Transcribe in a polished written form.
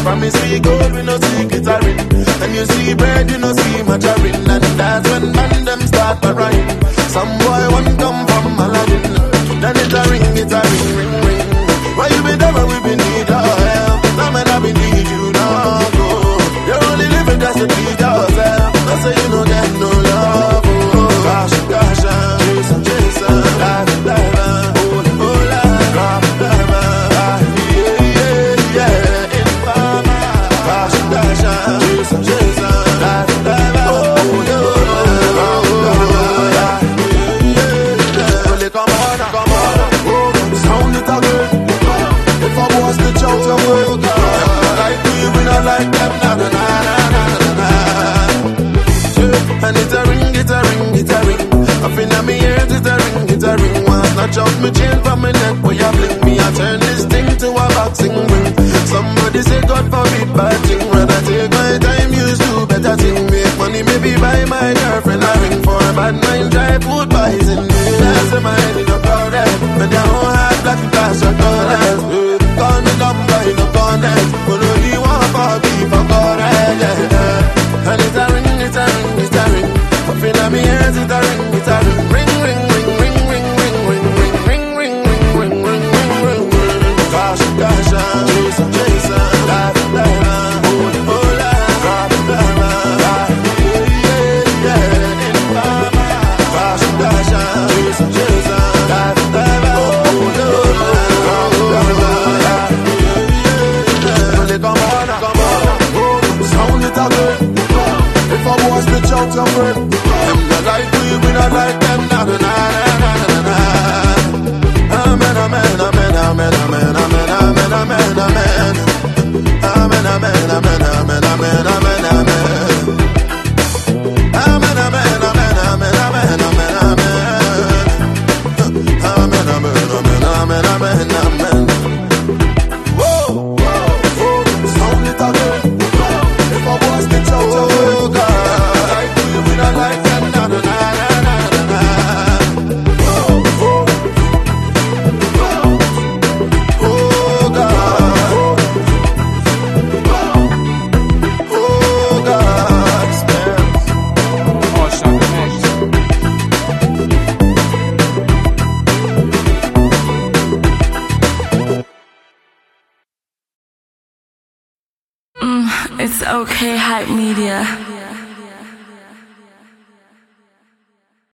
From me see gold, we no see glittering. And you see bread, you no see margarine. And that's when man them start to rhyme. Some boy one come from Aladdin. Then it's a ring, ring, ring. Why you been there when we been need your help? Now man I been need you now go. You're only living just to please yourself. Don't say you don't get no love. Oh, gosh, gosh, Jason, Jason, life, life, oh, oh, life, life, life, yeah, yeah, in mama. Gosh, gosh, Jason, Jason, life, life, oh, yeah, yeah, come on, oh, sound it again. If I was to choke your world, like we not like them, na na na na na na. And it's a ring, it's a ring, it's a ring. I feel in my ears, it's a ring, it's a ring. Once snatch off my chain from my neck, boy, I blink me. I turn this thing to a boxing ring. Somebody say God forbid bad thing. Rather take my time, use do better thing. Make money, maybe buy my girlfriend a ring. For a bad mind, drive food poison. That's a mind in your crowded. When your own heart black, you pass your colors. Call me number in the corners. But only one for me for God, yeah. And it's a ring, it's a ring, it's a ring. I feel in my ears, it's a ring, it's a ring. Ring, ring, ring, ring, ring, ring, ring, ring, ring, ring, ring, ring, ring, ring, ring. Gosh, gosh, Jason, Jason, life, life, oh, oh, life, life, life, yeah, yeah, in mama. Gosh, gosh, Jason, Jason, life, life, oh, oh, life, yeah, yeah. Come on, oh, sound it again. If I was to shout your word, them not like we not like them, na na na na na na. Amen, amen, amen, amen, amen, amen, amen, amen, amen. Amen, amen, amen, amen, amen, amen, amen. Amen, amen, amen, amen, amen, amen, amen. Amen, amen, amen, amen, amen. Whoa, whoa, sound it again. If I was to shout your word, we not like them, na na na na na na. Oh, oh, oh, God, oh, God, spells. Oh, Shaka It's okay, Hype Media.